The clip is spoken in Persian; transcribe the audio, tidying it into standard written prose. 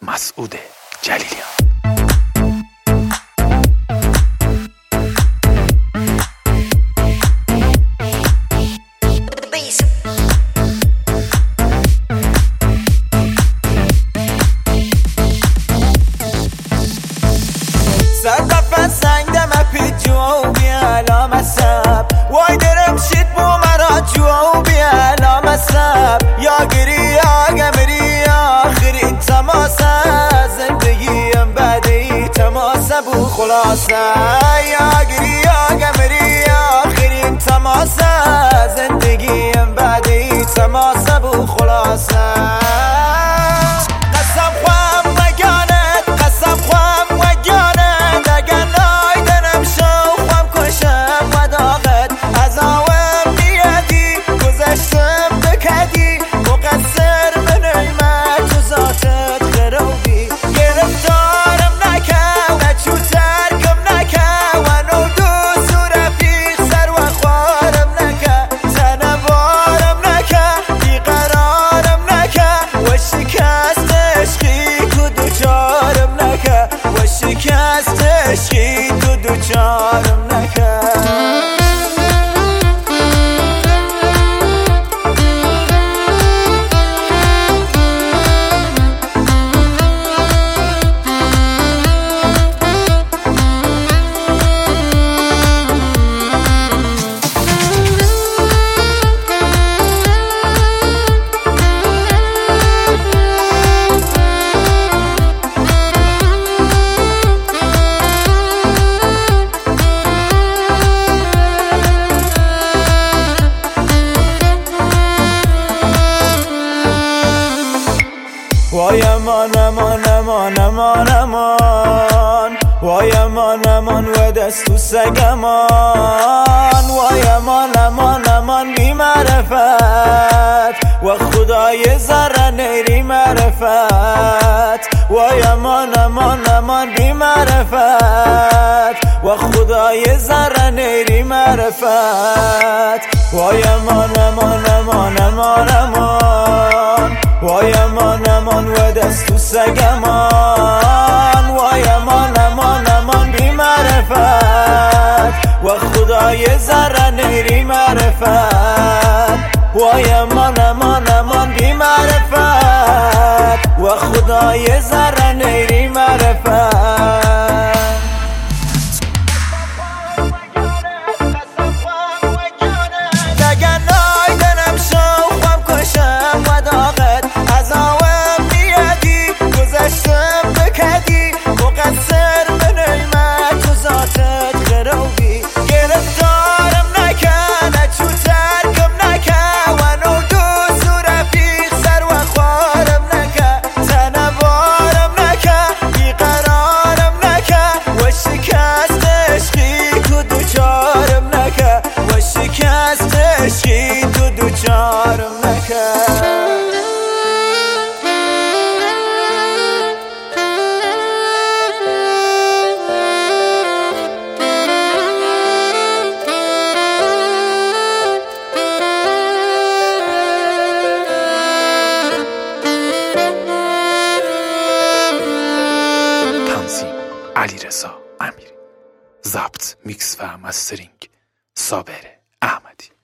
مسعود جلیلیان. سردفن سنگ دم پیجو بیالام سب وای درم شید بو مرا جو بیالام سب یا گری یا گمری آخرین تماسه زندگیم بعدی تماسه بو خلاصه یا گری یا گمری آخرین تماسه زندگیم بعدی تماسه بو خلاصه شکست عشقی تو دوچارم نکرد وای امان امان امان امان امان وای امان امان و دست و سگمان وای امان امان امان بی معرفت و خدای ذره نیری معرفت وای امان امان امان بی معرفت و خدای ذره نیری معرفت وای امان امان امان امان امان وای امان امان و دست و سگمان وای امان امان امان بی معرفت و خدای ذره نیری معرفت وای امان امان امان بی معرفت و خدای ذره نیری معرفت عشقی تو دوچارم نکرد تنظیم علیرضا امیری، ضبط میکس و مسترینگ صابر احمدی.